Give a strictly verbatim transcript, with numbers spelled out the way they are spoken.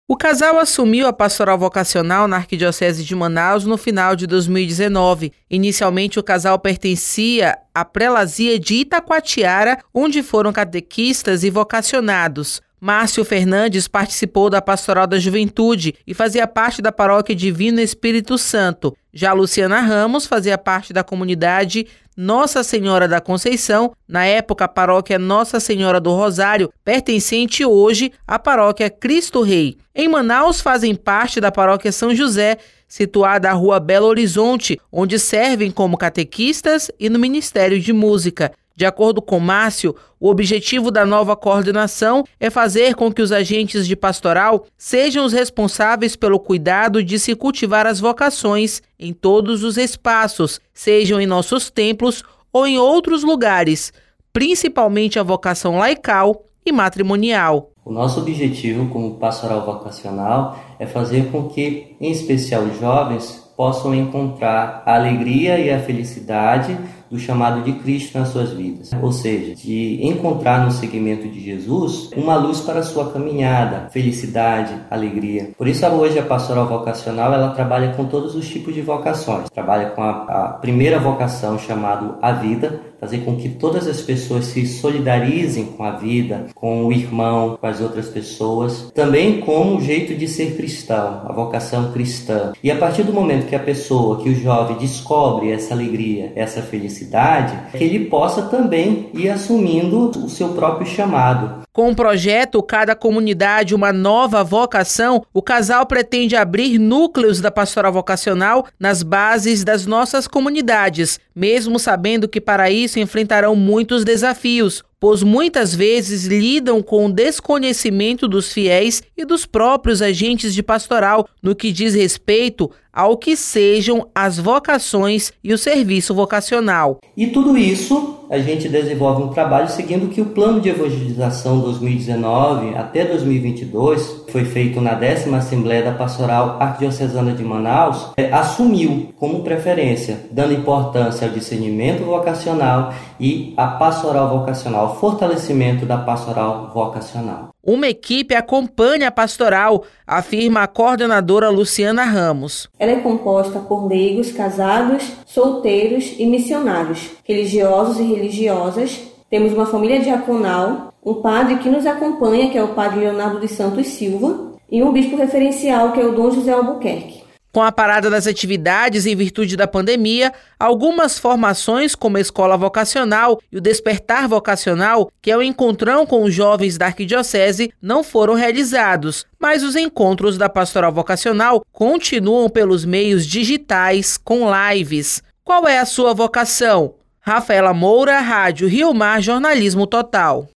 O casal assumiu a pastoral vocacional na Arquidiocese de Manaus no final de dois mil e dezenove. Inicialmente, o casal pertencia à prelazia de Itacoatiara, onde foram catequistas e vocacionados. Márcio Fernandes participou da Pastoral da Juventude e fazia parte da Paróquia Divino Espírito Santo. Já Luciana Ramos fazia parte da comunidade Nossa Senhora da Conceição, na época a Paróquia Nossa Senhora do Rosário, pertencente hoje à Paróquia Cristo Rei. Em Manaus fazem parte da Paróquia São José, situada à Rua Belo Horizonte, onde servem como catequistas e no Ministério de Música. De acordo com Márcio, o objetivo da nova coordenação é fazer com que os agentes de pastoral sejam os responsáveis pelo cuidado de se cultivar as vocações em todos os espaços, sejam em nossos templos ou em outros lugares, principalmente a vocação laical e matrimonial. O nosso objetivo como pastoral vocacional é fazer com que, em especial os jovens, possam encontrar a alegria e a felicidade do chamado de Cristo nas suas vidas. Ou seja, de encontrar no seguimento de Jesus uma luz para a sua caminhada, felicidade, alegria. Por isso hoje a pastoral vocacional ela trabalha com todos os tipos de vocações. Trabalha com a, a primeira vocação chamada a vida, fazer com que todas as pessoas se solidarizem com a vida, com o irmão, com as outras pessoas. Também com o jeito de ser cristão, a vocação cristã. E a partir do momento que a pessoa, que o jovem descobre essa alegria, essa felicidade, que ele possa também ir assumindo o seu próprio chamado. Com o projeto Cada Comunidade Uma Nova Vocação, o casal pretende abrir núcleos da pastoral vocacional nas bases das nossas comunidades, mesmo sabendo que para isso enfrentarão muitos desafios, pois muitas vezes lidam com o desconhecimento dos fiéis e dos próprios agentes de pastoral no que diz respeito ao que sejam as vocações e o serviço vocacional. E tudo isso a gente desenvolve um trabalho seguindo que o plano de evangelização dois mil e dezenove até dois mil e vinte e dois foi feito na décima Assembleia da Pastoral Arquidiocesana de Manaus, é, assumiu como preferência, dando importância ao discernimento vocacional e à pastoral vocacional, ao fortalecimento da pastoral vocacional. Uma equipe acompanha a pastoral, afirma a coordenadora Luciana Ramos. Ela é composta por leigos, casados, solteiros e missionários, religiosos e religiosas. Temos uma família diaconal, um padre que nos acompanha, que é o padre Leonardo dos Santos Silva, e um bispo referencial, que é o Dom José Albuquerque. Com a parada das atividades em virtude da pandemia, algumas formações como a Escola Vocacional e o Despertar Vocacional, que é o encontrão com os jovens da Arquidiocese, não foram realizados, mas os encontros da Pastoral Vocacional continuam pelos meios digitais com lives. Qual é a sua vocação? Rafaela Moura, Rádio Rio Mar Jornalismo Total.